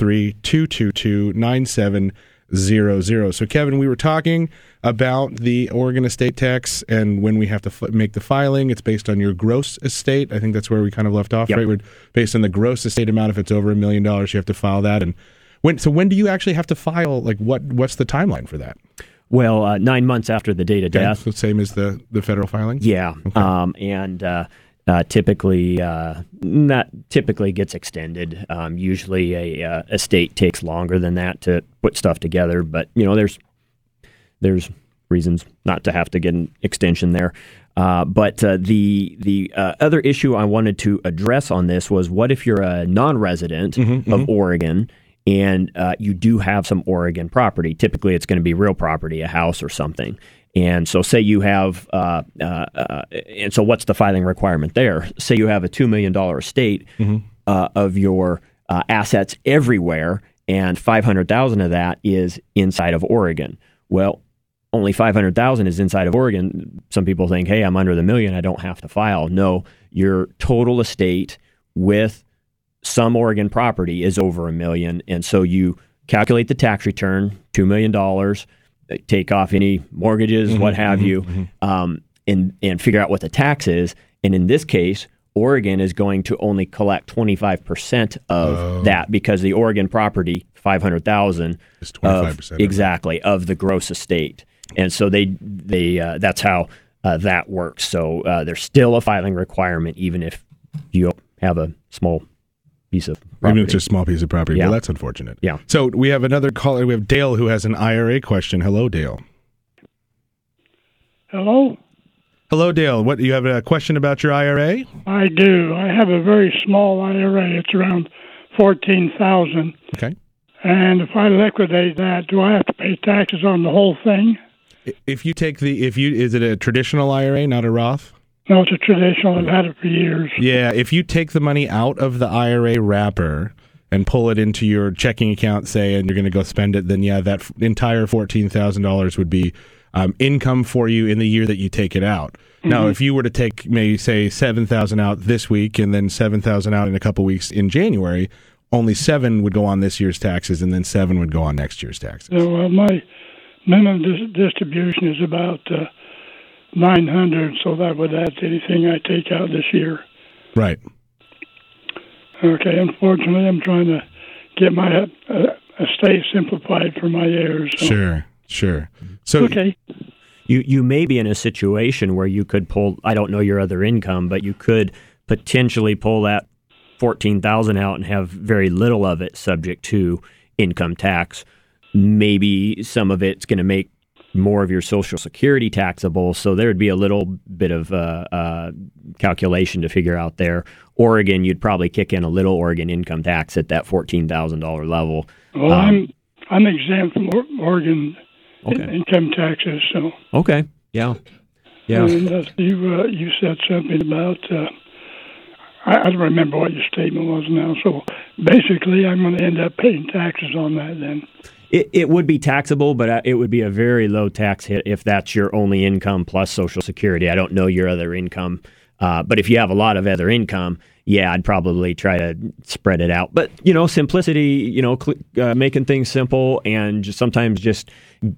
503-222-9700. So, Kevin, we were talking about the Oregon estate tax and when we have to make the filing. It's based on your gross estate. I think that's where we kind of left off, right? We're based on the gross estate amount. If it's over $1 million, you have to file that. And when do you actually have to file? Like, what's the timeline for that? Well, 9 months after the date of death. The same as the federal filing? Yeah. Okay. Typically gets extended. Usually a estate takes longer than that to put stuff together, but there's reasons not to have to get an extension there. But the other issue I wanted to address on this was, what if you're a non-resident of Oregon and you do have some Oregon property? Typically it's going to be real property, a house or something. And so say you have, and so what's the filing requirement there? Say you have a $2 million estate of your assets everywhere, and $500,000 of that is inside of Oregon. Well, only $500,000 is inside of Oregon. Some people think, hey, I'm under the $1 million, I don't have to file. No, your total estate with some Oregon property is over $1 million, and so you calculate the tax return, $2 million, take off any mortgages, what have you, and figure out what the tax is. And in this case, Oregon is going to only collect 25% of that, because the Oregon property, $500,000, is 25% exactly of the gross estate. And so they that's how that works. So there's still a filing requirement, even if you have a small piece of property. Even if it's a small piece of property. Yeah. Well, that's unfortunate. Yeah. So we have another caller. We have Dale, who has an IRA question. Hello, Dale. Hello? Hello, Dale. What, you have a question about your IRA? I do. I have a very small IRA. It's around $14,000. Okay. And if I liquidate that, do I have to pay taxes on the whole thing? If you take is it a traditional IRA, not a Roth? No, it's a traditional. I've had it for years. Yeah, if you take the money out of the IRA wrapper and pull it into your checking account, say, and you're going to go spend it, then yeah, that entire $14,000 would be income for you in the year that you take it out. Now, if you were to take, maybe say, $7,000 out this week and then $7,000 out in a couple weeks in January, only $7,000 would go on this year's taxes, and then $7,000 would go on next year's taxes. So my minimum distribution is about $900, so that would add to anything I take out this year. Right. Okay, unfortunately, I'm trying to get my estate simplified for my heirs. So. Sure. So okay. You may be in a situation where you could pull, I don't know your other income, but you could potentially pull that $14,000 out and have very little of it subject to income tax. Maybe some of it's going to make more of your Social Security taxable, so there would be a little bit of calculation to figure out there. Oregon, you'd probably kick in a little Oregon income tax at that $14,000 level. Well, I'm exempt from Oregon income taxes, so. Okay, yeah. And you said something about, I don't remember what your statement was now, so basically I'm going to end up paying taxes on that then. It would be taxable, but it would be a very low tax hit if that's your only income plus Social Security. I don't know your other income, but if you have a lot of other income, yeah, I'd probably try to spread it out. But, simplicity, making things simple and sometimes just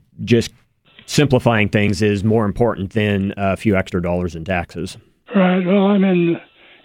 simplifying things is more important than a few extra dollars in taxes. Right. Well, I'm in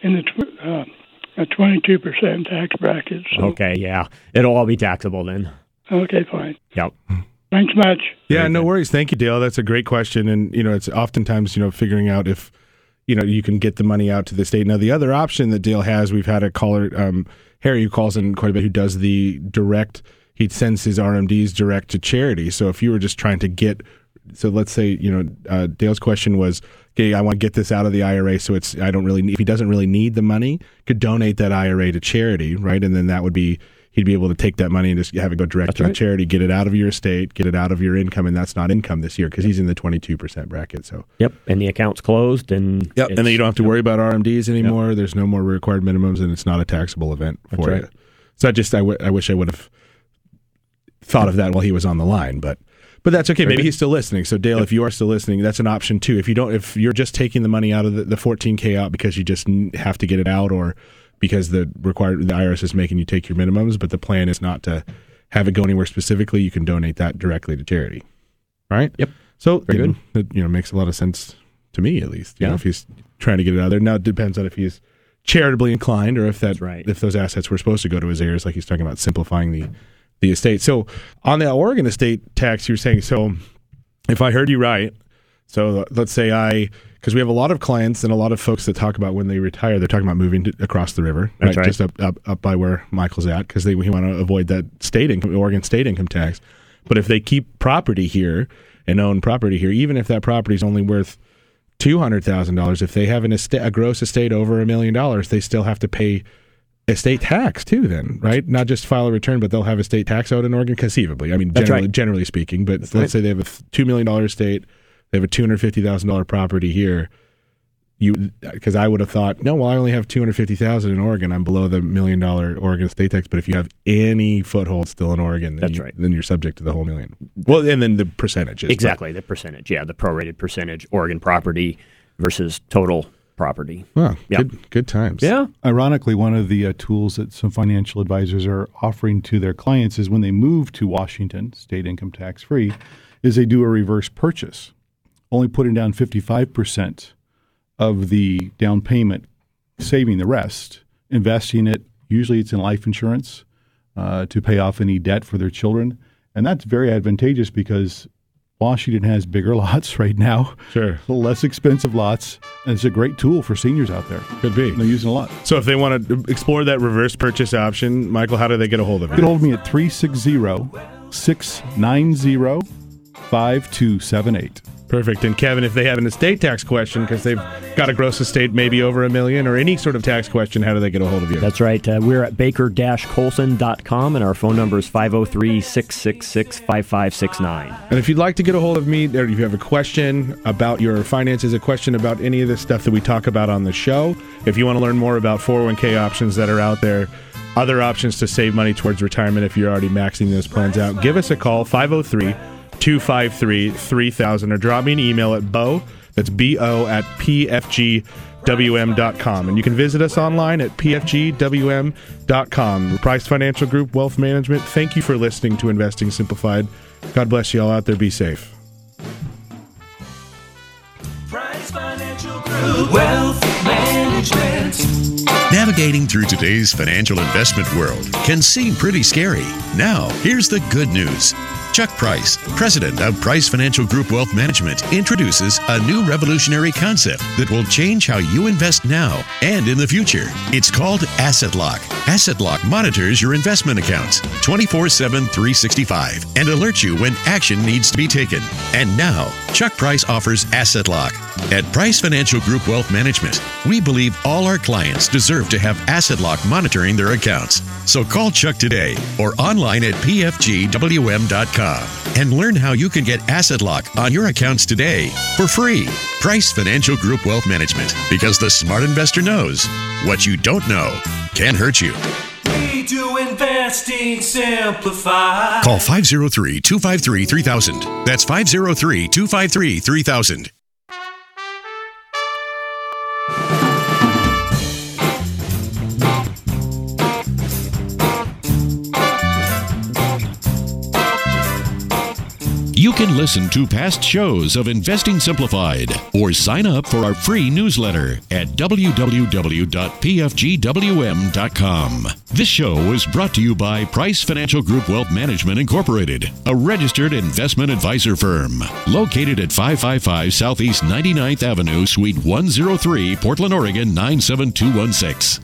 the a 22% tax bracket. So. Okay, yeah. It'll all be taxable then. Okay, fine. Yep. Thanks much. Yeah, no worries. Thank you, Dale. That's a great question. And, it's oftentimes, figuring out if, you can get the money out to the state. Now, the other option that Dale has, we've had a caller, Harry, who calls in quite a bit, who does the direct, he sends his RMDs direct to charity. So if you were just trying to get, so let's say, Dale's question was, okay, I want to get this out of the IRA. So if he doesn't really need the money, could donate that IRA to charity, right? And then that would be, he'd be able to take that money and just have it go direct to charity, get it out of your estate, get it out of your income, and that's not income this year because he's in the 22% bracket. So yep, and the account's closed, and and then you don't have to worry about RMDs anymore. There's no more required minimums, and it's not a taxable event for you. So I wish I would have thought of that while he was on the line, but that's okay. Maybe he's still listening. So Dale, if you are still listening, that's an option too. If you're just taking the money out of the $14,000 out because you just have to get it out, or because the IRS is making you take your minimums, but the plan is not to have it go anywhere specifically, you can donate that directly to charity. Right? Yep. So it makes a lot of sense to me, at least. If he's trying to get it out of there. Now it depends on if he's charitably inclined or if if those assets were supposed to go to his heirs, like he's talking about simplifying the estate. So on the Oregon estate tax, you're saying, so if I heard you right, so let's say because we have a lot of clients and a lot of folks that talk about when they retire, they're talking about moving across the river, right? Just up by where Michael's at, because we want to avoid that Oregon state income tax. But if they keep property here and own property here, even if that property is only worth $200,000, if they have a gross estate over $1 million, they still have to pay estate tax too, then, right? Not just file a return, but they'll have estate tax out in Oregon, conceivably. I mean, generally speaking. But let's say they have a $2 million estate. They have a $250,000 property here. Because I would have thought, no, well, I only have $250,000 in Oregon. I'm below the $1 million Oregon state tax. But if you have any foothold still in Oregon, then you're subject to the whole $1 million. Well, and then the percentages. Exactly, the percentage. Yeah, the prorated percentage, Oregon property versus total property. Wow, good times. Yeah. Ironically, one of the tools that some financial advisors are offering to their clients is when they move to Washington, state income tax free, is they do a reverse purchase. Only putting down 55% of the down payment, saving the rest, investing it. Usually it's in life insurance to pay off any debt for their children. And that's very advantageous because Washington has bigger lots right now. Sure. A little less expensive lots. And it's a great tool for seniors out there. Could be. They're using a lot. So if they want to explore that reverse purchase option, Michael, how do they get a hold of you? Get a hold of me at 360-690-5278. Perfect. And Kevin, if they have an estate tax question because they've got a gross estate maybe over $1 million or any sort of tax question, how do they get a hold of you? That's right. We're at baker-colson.com and our phone number is 503-666-5569. And if you'd like to get a hold of me, or if you have a question about your finances, a question about any of the stuff that we talk about on the show, if you want to learn more about 401k options that are out there, other options to save money towards retirement if you're already maxing those plans out, give us a call, 503-253-3000, or drop me an email at bo, that's B-O, at pfgwm.com. And you can visit us online at pfgwm.com. Price Financial Group, Wealth Management, thank you for listening to Investing Simplified. God bless you all out there. Be safe. Price Financial Group, Wealth Management. Navigating through today's financial investment world can seem pretty scary. Now, here's the good news. Chuck Price, president of Price Financial Group Wealth Management, introduces a new revolutionary concept that will change how you invest now and in the future. It's called Asset Lock. Asset Lock monitors your investment accounts 24/7, 365 and alerts you when action needs to be taken. And now, Chuck Price offers Asset Lock. At Price Financial Group Wealth Management, we believe all our clients deserve to have Asset Lock monitoring their accounts. So call Chuck today or online at pfgwm.com and learn how you can get Asset Lock on your accounts today for free. Price Financial Group Wealth Management, because the smart investor knows what you don't know can hurt you. We do investing simplified. Call 503-253-3000. That's 503-253-3000. You can listen to past shows of Investing Simplified or sign up for our free newsletter at www.pfgwm.com. This show was brought to you by Price Financial Group Wealth Management Incorporated, a registered investment advisor firm located at 555 Southeast 99th Avenue, Suite 103, Portland, Oregon 97216,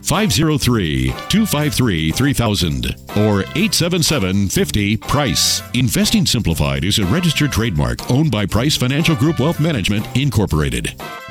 503-253-3000 or 877-50-PRICE. Investing Simplified is a registered trademark owned by Price Financial Group Wealth Management Incorporated.